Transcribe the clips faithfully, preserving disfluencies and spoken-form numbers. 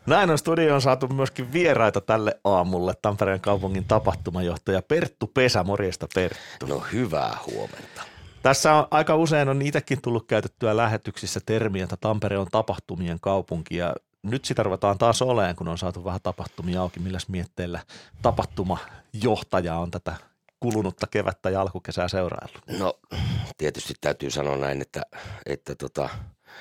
Näin on studioon saatu myöskin vieraita tälle aamulle. Tampereen kaupungin tapahtumajohtaja Perttu Pesä. Morjesta Perttu. No hyvää huomenta. Tässä on, aika usein on itsekin tullut käytettyä lähetyksissä termiä, että Tampere on tapahtumien kaupunki ja nyt sitä ruvetaan taas oleen, kun on saatu vähän tapahtumia auki. Milläs mietteillä tapahtumajohtaja on tätä kulunutta kevättä ja alkukesää seuraillut? No tietysti täytyy sanoa näin, että, että tota,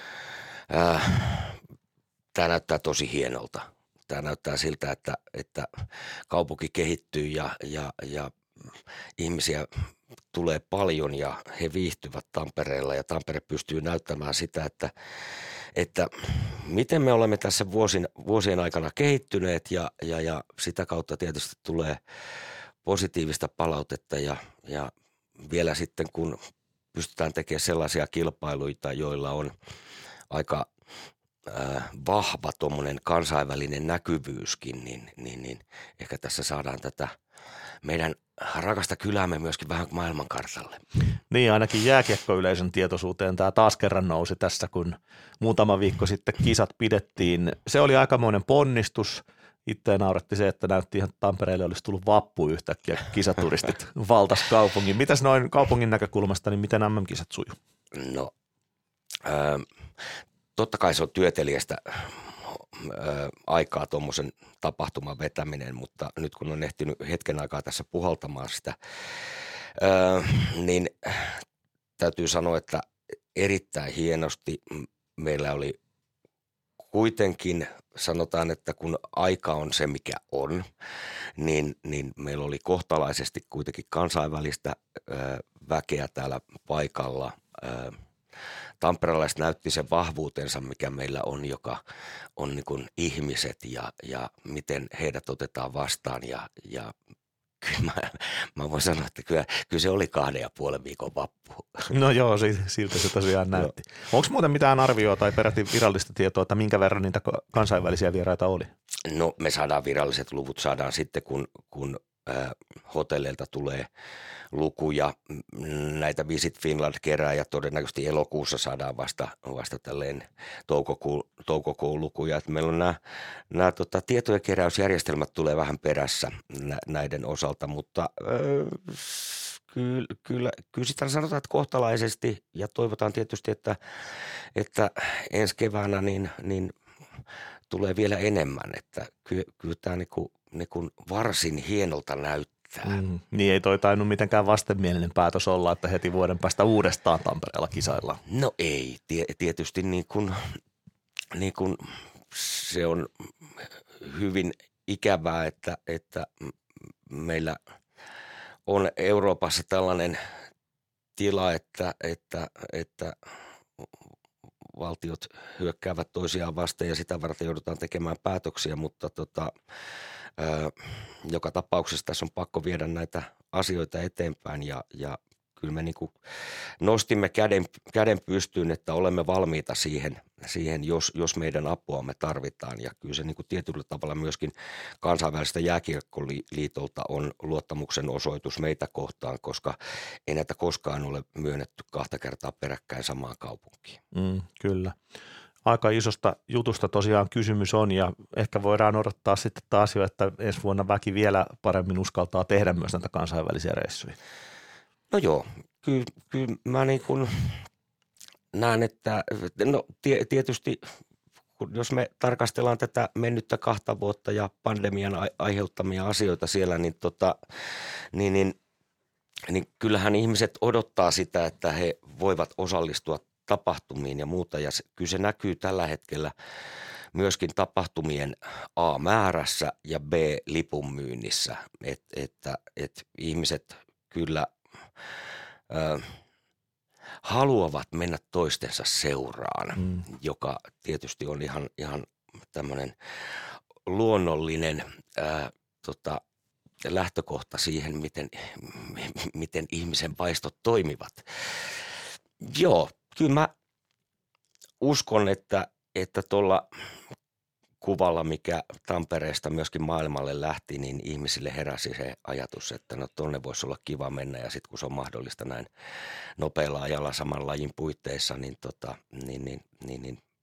äh, tämä näyttää tosi hienolta. Tämä näyttää siltä, että, että kaupunki kehittyy ja, ja, ja ihmisiä tulee paljon ja he viihtyvät Tampereella ja Tampere pystyy näyttämään sitä, että, että miten me olemme tässä vuosien, vuosien aikana kehittyneet ja, ja, ja sitä kautta tietysti tulee positiivista palautetta ja, ja vielä sitten kun pystytään tekemään sellaisia kilpailuita, joilla on aika äh, vahva tuommoinen kansainvälinen näkyvyyskin, niin, niin, niin ehkä tässä saadaan tätä meidän rakasta kyläämme myöskin vähän maailmankartalle. Niin, ainakin jääkiekkoyleisön tietoisuuteen tämä taas kerran nousi tässä, kun muutama viikko sitten kisat pidettiin. Se oli aikamoinen ponnistus. Itse nauratti se, että näytti ihan Tampereelle olisi tullut vappu yhtäkkiä, kisaturistit valtas kaupungin. Mitäs noin kaupungin näkökulmasta, niin miten M M-kisat sujuu? No, äh, totta kai se on työtelijästä äh, aikaa tuommoisen tapahtuman vetäminen, mutta nyt kun on ehtinyt hetken aikaa tässä puhaltamaan sitä, äh, niin täytyy sanoa, että erittäin hienosti meillä oli kuitenkin, sanotaan, että kun aika on se mikä on, niin, niin meillä oli kohtalaisesti kuitenkin kansainvälistä ö, väkeä täällä paikalla. Ö, Tamperelaiset näytti sen vahvuutensa, mikä meillä on, joka on niin kuin ihmiset ja, ja miten heidät otetaan vastaan ja, ja kyllä mä, mä voin sanoa, että kyllä, kyllä se oli kahden ja puolen viikon vappu. No joo, siltä se tosiaan näytti. Onko muuten mitään arvioa tai peräti virallista tietoa, että minkä verran niitä kansainvälisiä vieraita oli? No me saadaan viralliset luvut, saadaan sitten kun, kun äh, hotelleilta tulee lukuja. Näitä Visit Finland kerää ja todennäköisesti elokuussa saadaan vasta, vasta tälleen toukokuun, toukokuun lukuja. Että meillä on nämä, nämä tota, tietojen keräysjärjestelmät tulee vähän perässä nä, näiden osalta, mutta öö, kyllä, kyllä, kyllä sitä sanotaan, että kohtalaisesti ja toivotaan tietysti, että, että ensi keväänä niin, niin tulee vielä enemmän, että kyllä, kyllä tämä niin kuin, niin kuin varsin hienolta näyttää. Mm, niin ei toi tainnut mitenkään vastenmielinen päätös olla, että heti vuoden päästä uudestaan Tampereella kisaillaan. No ei, tie, tietysti niin kuin, niin kuin se on hyvin ikävää, että, että meillä on Euroopassa tällainen tila, että, että, että valtiot hyökkäävät toisiaan vastaan ja sitä varten joudutaan tekemään päätöksiä, mutta tota, ää, joka tapauksessa tässä on pakko viedä näitä asioita eteenpäin ja, ja kyllä me niin kuin nostimme käden, käden pystyyn, että olemme valmiita siihen, siihen jos, jos meidän apuamme tarvitaan ja kyllä se niin kuin tietyllä tavalla myöskin kansainvälistä jääkiekkoliitolta on luottamuksen osoitus meitä kohtaan, koska ei näitä koskaan ole myönnetty kahta kertaa peräkkäin samaan kaupunkiin. Mm, kyllä. Aika isosta jutusta tosiaan kysymys on ja ehkä voidaan odottaa sitten taas jo, että ensi vuonna väki vielä paremmin uskaltaa tehdä myös näitä kansainvälisiä reissuja. No joo, kyllä, kyllä mä niin kuin näen, että no tietysti jos me tarkastellaan tätä mennyttä kahta vuotta ja pandemian aiheuttamia asioita siellä, niin, tota, niin, niin, niin kyllähän ihmiset odottaa sitä, että he voivat osallistua tapahtumiin ja muuta ja se, kyllä se näkyy tällä hetkellä myöskin tapahtumien A-määrässä ja B-lipunmyynnissä, Et, että et ihmiset kyllä ö, haluavat mennä toistensa seuraan, mm. joka tietysti on ihan, ihan tämmöinen luonnollinen ää, tota, lähtökohta siihen, miten, miten ihmisen paistot toimivat. Joo, kyllä mä uskon, että että tuolla kuvalla, mikä Tampereesta myöskin maailmalle lähti, niin ihmisille heräsi se ajatus, että no tonne voisi olla kiva mennä ja sitten kun se on mahdollista näin nopealla ajalla saman lajin puitteissa, niin, tota, niin, niin, niin, niin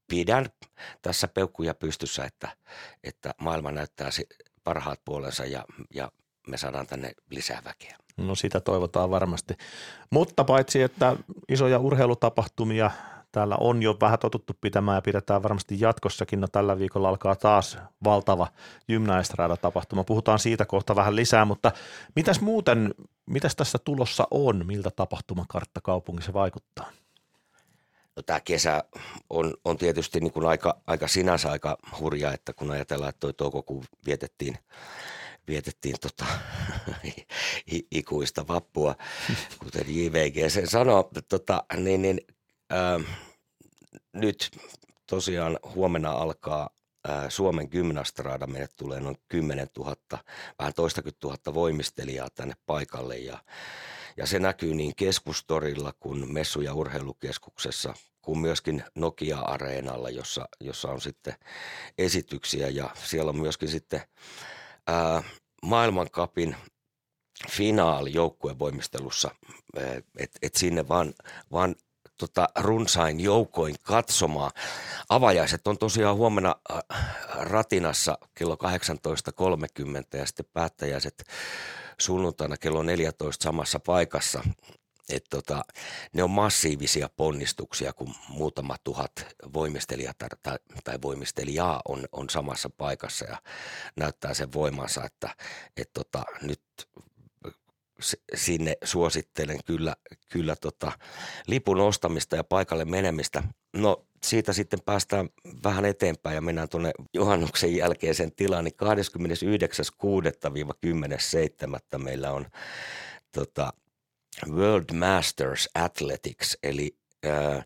pidän tässä peukkuja pystyssä, että, että maailma näyttää parhaat puolensa ja, ja me saadaan tänne lisää väkeä. No sitä toivotaan varmasti. Mutta paitsi, että isoja urheilutapahtumia täällä on jo vähän totuttu pitämään ja pidetään varmasti jatkossakin. No tällä viikolla alkaa taas valtava Gymnaestrada-tapahtuma. Puhutaan siitä kohta vähän lisää, mutta mitäs muuten, mitäs tässä tulossa on? Miltä tapahtumakartta kaupungissa vaikuttaa? No, tämä kesä on, on tietysti niin kuin aika, aika sinänsä aika hurja, että kun ajatellaan, että toi toukokuu vietettiin vietettiin tota, ikuista vappua, kuten J V G sen sanoo, tota, niin, niin ää, nyt tosiaan huomenna alkaa ää, Suomen Gymnastrada, meille tulee noin kymmenen tuhatta, vähän toistakymmentä tuhatta voimistelijaa tänne paikalle ja, ja se näkyy niin Keskustorilla kuin Messu- ja urheilukeskuksessa, kuin myöskin Nokia-areenalla, jossa, jossa on sitten esityksiä ja siellä on myöskin sitten Ää, maailmancupin finaali joukkuevoimistelussa, että et sinne vaan, vaan tota, runsain joukoin katsomaan. Avajaiset on tosiaan huomenna Ratinassa kello kahdeksantoista kolmekymmentä ja sitten päättäjäiset sunnuntaina kello neljätoista samassa paikassa. Et tota, ne on massiivisia ponnistuksia, kun muutama tuhat voimistelijaa tai, tai voimistelijaa on, on samassa paikassa ja näyttää sen voimansa, että et tota, nyt sinne suosittelen kyllä, kyllä tota, lipun ostamista ja paikalle menemistä. No siitä sitten päästään vähän eteenpäin ja mennään tuonne juhannuksen jälkeisen tilaan, niin kahdeskymmenesyhdeksäs kuudetta kymmenes seitsemättä meillä on tota, World Masters Athletics, eli ää,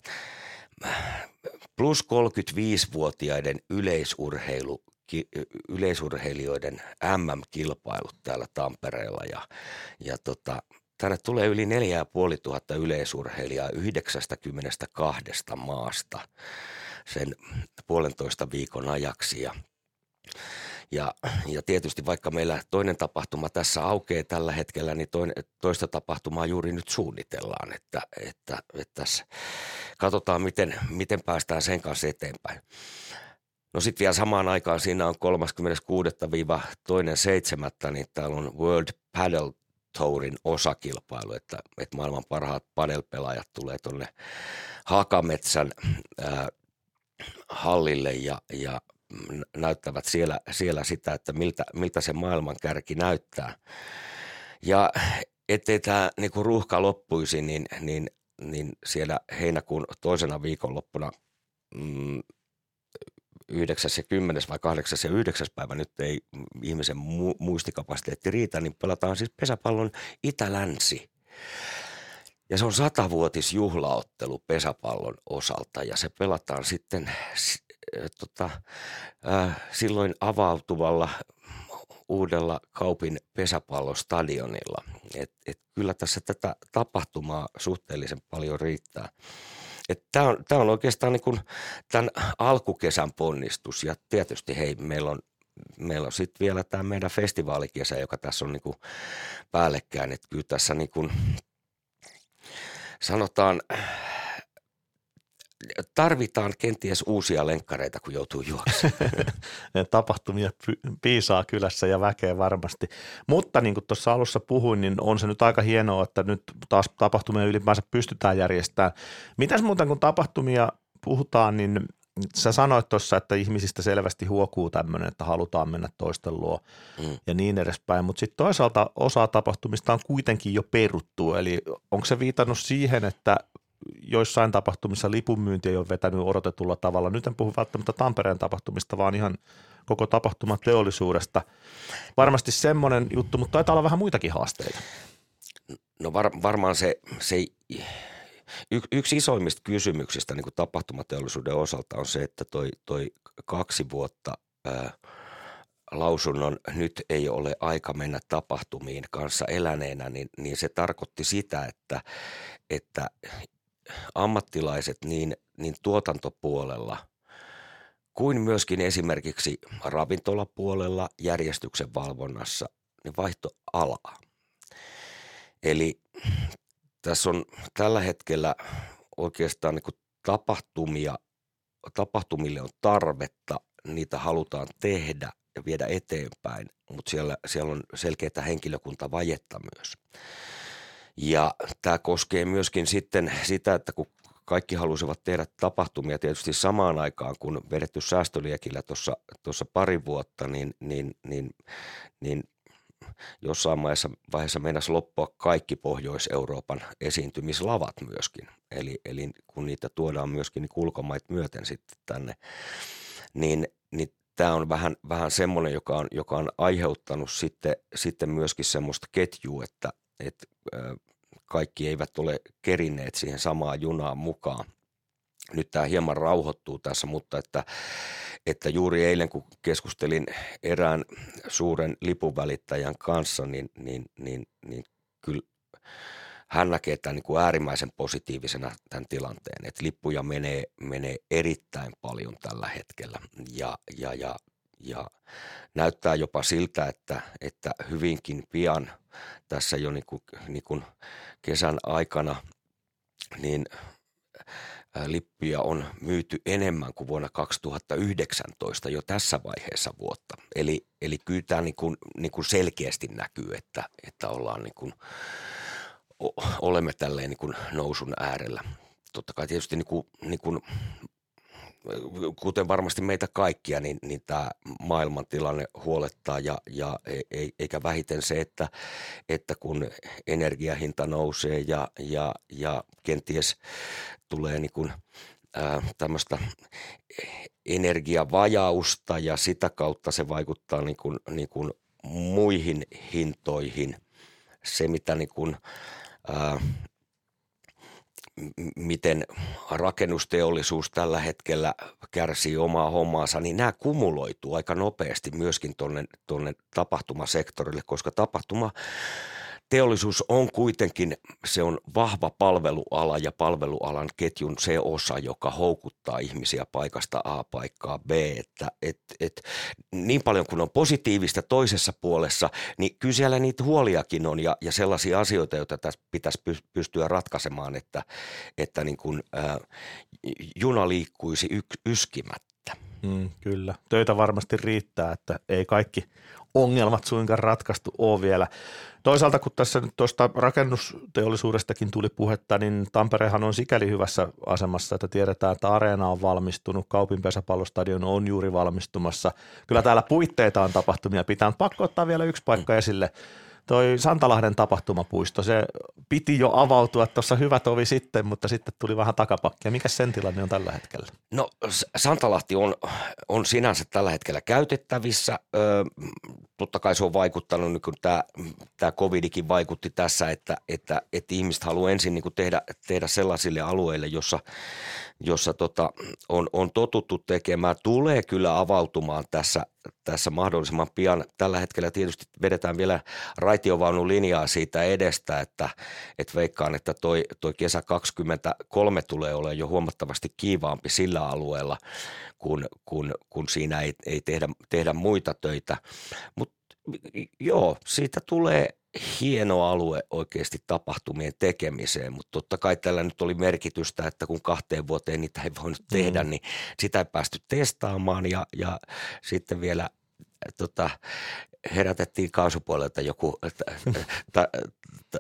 plus kolmekymmentäviisivuotiaiden yleisurheilu, ki, yleisurheilijoiden M M-kilpailut täällä Tampereella. Ja, ja tota, tänne tulee yli neljä ja puoli tuhatta yleisurheilijaa yhdeksästäkymmenestäkahdesta maasta sen puolentoista viikon ajaksi. Ja Ja, ja tietysti vaikka meillä toinen tapahtuma tässä aukeaa tällä hetkellä, niin toinen, toista tapahtumaa juuri nyt suunnitellaan, että, että, että tässä katsotaan, miten, miten päästään sen kanssa eteenpäin. No sitten vielä samaan aikaan siinä on kolmaskymmeneskuudes toinen seitsemättä niin täällä on World Padel Tourin osakilpailu, että, että maailman parhaat padelpelaajat tulee tuonne Hakametsän ää, hallille ja, ja näyttävät siellä, siellä sitä, että miltä, miltä se maailman kärki näyttää. Ja ettei tämä niinku ruuhka loppuisi, niin, niin, niin siellä heinäkuun toisena viikonloppuna mm, yhdeksäs ja kymmenes vai kahdeksas ja yhdeksäs päivä, nyt ei ihmisen mu- muistikapasiteetti riitä, niin pelataan siis pesäpallon Itä-Länsi. Ja se on satavuotisjuhlaottelu pesäpallon osalta ja se pelataan sitten Tota, äh, silloin avautuvalla uudella Kaupin pesäpallostadionilla. Et, et kyllä tässä tätä tapahtumaa suhteellisen paljon riittää. Tämä on, tää on oikeastaan niin kuin tämän alkukesän ponnistus ja tietysti hei, meillä on, meillä on sitten vielä tämä meidän festivaalikesä, joka tässä on niin kuin päällekkäin. Et kyllä tässä niin kuin sanotaan tarvitaan kenties uusia lenkkareita, kun joutuu juoksemaan. Tapahtumia piisaa kylässä ja väkeä varmasti. Mutta niin kuin tuossa alussa puhuin, niin on se nyt aika hienoa, että nyt taas tapahtumia ylipäänsä pystytään järjestämään. Mitäs muuten kun tapahtumia puhutaan, niin sä sanoit tuossa, että ihmisistä selvästi huokuu tämmöinen, että halutaan mennä toisten luo mm. ja niin edespäin, mutta sitten toisaalta osa tapahtumista on kuitenkin jo peruttu, eli onko se viitannut siihen, että joissain tapahtumissa lipunmyynti ei ole vetänyt odotetulla tavalla. Nyt en puhu välttämättä Tampereen tapahtumista, vaan ihan koko tapahtuman teollisuudesta. Varmasti semmoinen juttu, mutta taitaa olla vähän muitakin haasteita. No var, varmaan se, se y, yksi isoimmista kysymyksistä niin kuin tapahtumateollisuuden osalta on se, että toi, toi kaksi vuotta ää, lausunnon nyt ei ole aika mennä tapahtumiin kanssa eläneenä, niin, niin se tarkoitti sitä, että, että ammattilaiset niin, niin tuotantopuolella kuin myöskin esimerkiksi ravintolapuolella järjestyksen valvonnassa niin vaihto alaa. Eli tässä on tällä hetkellä oikeastaan niin kuin tapahtumia tapahtumille on tarvetta, niitä halutaan tehdä ja viedä eteenpäin, mutta siellä, siellä on selkeää henkilökuntavajetta myös. Ja tämä koskee myöskin sitten sitä, että kun kaikki halusivat tehdä tapahtumia tietysti samaan aikaan, kun vedetty säästöliekillä tuossa, tuossa pari vuotta, niin, niin, niin, niin jossain vaiheessa, vaiheessa meinasi loppua kaikki Pohjois-Euroopan esiintymislavat myöskin. Eli, eli kun niitä tuodaan myöskin niin ulkomaita myöten sitten tänne, niin, niin tämä on vähän, vähän semmoinen, joka on, joka on aiheuttanut sitten, sitten myöskin semmoista ketjua, että, että kaikki eivät ole kerinneet siihen samaan junaan mukaan. Nyt tämä hieman rauhoittuu tässä, mutta että, että juuri eilen kun keskustelin erään suuren lipunvälittäjän kanssa, niin, niin, niin, niin kyllä hän näkee tämän niin kuin äärimmäisen positiivisena tämän tilanteen, että lippuja menee, menee erittäin paljon tällä hetkellä ja, ja, ja, ja näyttää jopa siltä, että, että hyvinkin pian tässä jo niin kuin, niin kuin kesän aikana niin lippuja on myyty enemmän kuin vuonna kaksituhattayhdeksäntoista jo tässä vaiheessa vuotta. Eli, eli kyllä tämä niin kuin, niin kuin selkeästi näkyy, että, että ollaan niin kuin, olemme tälleen niin kuin nousun äärellä. Totta kai tietysti niin kuin, niin kuin, kuten varmasti meitä kaikkia, niin, niin tämä maailmantilanne huolettaa ja, ja e, eikä vähiten se, että, että kun energiahinta nousee ja, ja, ja kenties tulee niin kuin, ää, tämmöistä energiavajausta ja sitä kautta se vaikuttaa niin kuin, niin kuin muihin hintoihin. Se, mitä niin kuin, ää, miten rakennusteollisuus tällä hetkellä kärsii omaa hommaansa, niin nämä kumuloituu aika nopeasti myöskin tuonne, tuonne tapahtumasektorille, koska tapahtuma teollisuus on kuitenkin, se on vahva palveluala ja palvelualan ketjun se osa, joka houkuttaa ihmisiä paikasta A paikkaa B, että et, et, niin paljon kuin on positiivista toisessa puolessa, niin kyllä siellä niitä huoliakin on ja, ja sellaisia asioita, joita tässä pitäisi pystyä ratkaisemaan, että, että niin kuin, ää, juna liikkuisi yk, yskimättä. Mm, kyllä. Töitä varmasti riittää, että ei kaikki ongelmat suinkaan ratkaistu ole vielä. Toisaalta kun tässä nyt tuosta rakennusteollisuudestakin tuli puhetta, niin Tamperehan on sikäli hyvässä asemassa, että tiedetään, että areena on valmistunut, Kaupin pesäpallostadion on juuri valmistumassa. Kyllä täällä puitteita on tapahtumia pitää, pakko ottaa vielä yksi paikka esille. Toi Santalahden tapahtumapuisto, se piti jo avautua tuossa hyvä tovi sitten, mutta sitten tuli vähän takapakkia. Mikä sen tilanne on tällä hetkellä? No Santalahti on, on sinänsä tällä hetkellä käytettävissä. Ö, totta kai se on vaikuttanut, niin kun tämä, tämä covidikin vaikutti tässä, että, että, että ihmiset haluaa ensin niin kuin tehdä, tehdä sellaisille alueille, jossa, jossa tota, on, on totuttu tekemään. Tulee kyllä avautumaan tässä, tässä mahdollisimman pian. Tällä hetkellä tietysti vedetään vielä raitiovaunun linjaa siitä edestä, että, että veikkaan, että toi, toi kesä kaksikymmentäkolme tulee olemaan jo huomattavasti kiivaampi sillä alueella, kun, kun, kun siinä ei, ei tehdä, tehdä muita töitä. Mutta joo, siitä tulee hieno alue oikeasti tapahtumien tekemiseen, mutta totta kai tällä nyt oli merkitystä, että kun kahteen vuoteen niitä ei voinut tehdä, mm. niin sitä ei päästy testaamaan ja, ja sitten vielä tota, herätettiin kaasupuolelta joku ta, ta,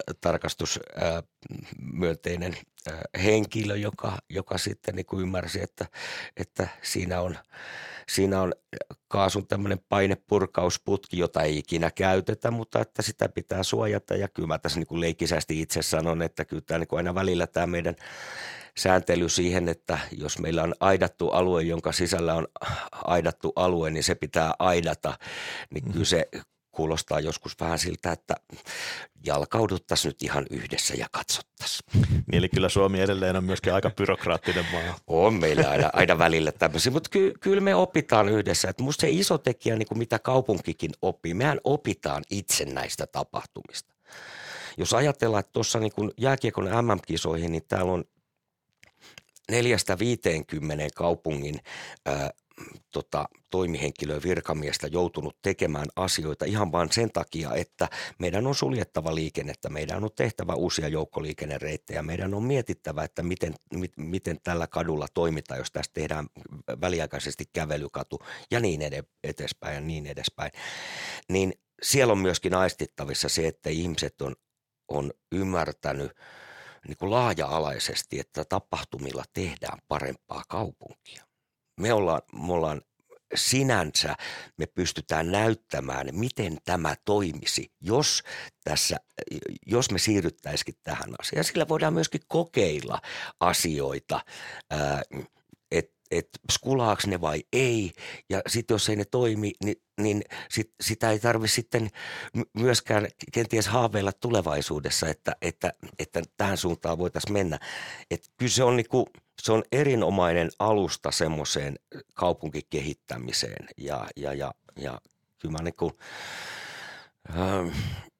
tarkastusmyönteinen henkilö, joka, joka sitten niin kuin ymmärsi, että, että siinä on Siinä on kaasun tämmöinen painepurkausputki, jota ei ikinä käytetä, mutta että sitä pitää suojata. Ja kyllä mä tässä niin kuin leikkisästi itse sanon, että kyllä tämä niin kuin aina välillä tämä meidän sääntely siihen, että jos meillä on aidattu alue, jonka sisällä on aidattu alue, niin se pitää aidata, niin kyllä se kuulostaa joskus vähän siltä, että jalkauduttaisiin nyt ihan yhdessä ja katsottaisiin. Niin, eli kyllä Suomi edelleen on myöskin aika byrokraattinen maa. On meillä aina, aina välillä tämmöisiä, mutta ky, kyllä me opitaan yhdessä. Että musta se iso tekijä, niin kuin mitä kaupunkikin oppii, mehän opitaan itse näistä tapahtumista. Jos ajatellaan, että tuossa niin kuin jääkiekon M M-kisoihin, niin täällä on neljästä viiteenkymmeneen kaupungin ää, tota, toimihenkilöä, virkamiestä joutunut tekemään asioita ihan vain sen takia, että meidän on suljettava liikennettä, meidän on tehtävä uusia joukkoliikennereittejä, meidän on mietittävä, että miten, mit, miten tällä kadulla toimitaan, jos tästä tehdään väliaikaisesti kävelykatu ja niin edespäin ja niin edespäin. Niin siellä on myöskin aistittavissa se, että ihmiset on, on ymmärtänyt niin kuin laaja-alaisesti, että tapahtumilla tehdään parempaa kaupunkia. Me ollaan, me ollaan sinänsä, me pystytään näyttämään, miten tämä toimisi, jos, tässä, jos me siirryttäisikin tähän asiaan. Sillä voidaan myöskin kokeilla asioita, että et skulaaks ne vai ei, ja sitten jos ei ne toimi, niin, niin sit, sitä ei tarvitse sitten myöskään kenties haaveilla tulevaisuudessa, että, että, että tähän suuntaan voitaisiin mennä. Et kyllä se on, niinku, se on erinomainen alusta semmoiseen kaupunkikehittämiseen, ja, ja, ja, ja kyllä mä niinku, ähm,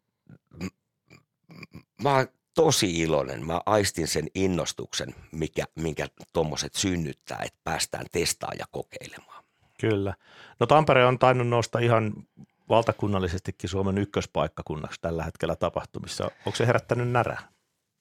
mä tosi iloinen. Mä aistin sen innostuksen, mikä, minkä tuommoiset synnyttää, että päästään testaamaan ja kokeilemaan. Kyllä. No Tampere on tainnut nousta ihan valtakunnallisestikin Suomen ykköspaikkakunnaksi tällä hetkellä tapahtumissa. Onko se herättänyt närää?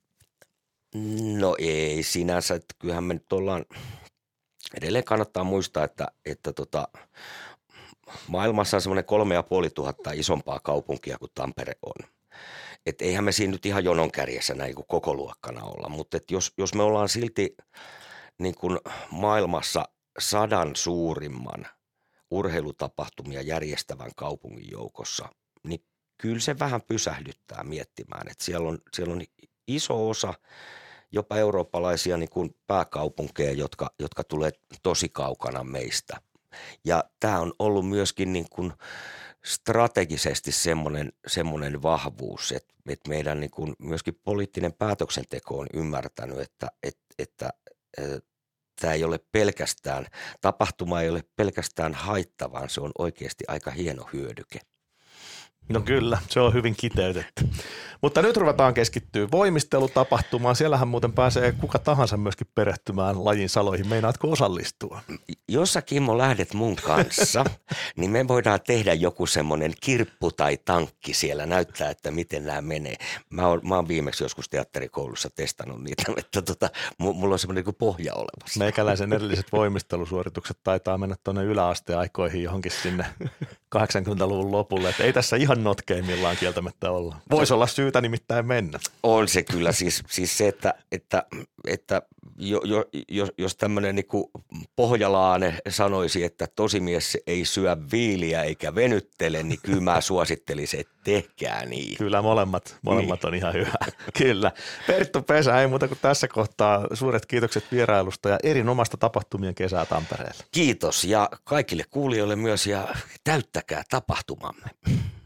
No ei sinänsä, että kyllähän me nyt ollaan, edelleen kannattaa muistaa, että, että tota, maailmassa on semmoinen kolme ja puoli tuhatta isompaa kaupunkia kuin Tampere on. Että eihän me siinä nyt ihan jonon kärjessä näin kuin koko luokkana olla, mutta et jos, jos me ollaan silti niin kuin maailmassa sadan suurimman urheilutapahtumia järjestävän kaupungin joukossa, niin kyllä se vähän pysähdyttää miettimään, että siellä on, siellä on iso osa jopa eurooppalaisia niin kuin pääkaupunkeja, jotka, jotka tulee tosi kaukana meistä. Ja tämä on ollut myöskin niin kuin strategisesti semmoinen, semmoinen vahvuus, että, että meidän niin kuin myöskin poliittinen päätöksenteko on ymmärtänyt, että, että, että, että tämä ei ole pelkästään, tapahtuma ei ole pelkästään haitta, vaan se on oikeasti aika hieno hyödyke. No kyllä, se on hyvin kiteytetty. Mutta nyt ruvetaan keskittyä voimistelutapahtumaan. Siellähän muuten pääsee kuka tahansa myöskin perehtymään lajin saloihin. Meinaatko osallistua? Jos sä, Kimmo, lähdet mun kanssa, niin me voidaan tehdä joku semmoinen kirppu tai tankki siellä, näyttää, että miten nämä menee. Mä oon, mä oon viimeksi joskus teatterikoulussa testannut niitä, että tota, mulla on semmoinen niin kuin pohja olemassa. Meikäläisen erilliset voimistelusuoritukset taitaa mennä tuonne yläasteaikoihin johonkin sinne kahdeksankymmentäluvun lopulle. Että ei tässä ihan notkeimmillaan kieltämättä olla. Voisi olla syytä nimittäin mennä. On se kyllä. Siis, siis se, että, että, että jo, jo, jos, jos tämmöinen niinku pohjalaane sanoisi, että tosimies ei syö viiliä eikä venyttele, niin kyllä mä suosittelisin, että tehkää niin. Kyllä molemmat, molemmat niin on ihan hyvä. Kyllä. Perttu Pesä, ei muuta kuin tässä kohtaa suuret kiitokset vierailusta ja erinomaista tapahtumien kesää Tampereelle. Kiitos ja kaikille kuulijoille myös ja täyttäkää tapahtumamme.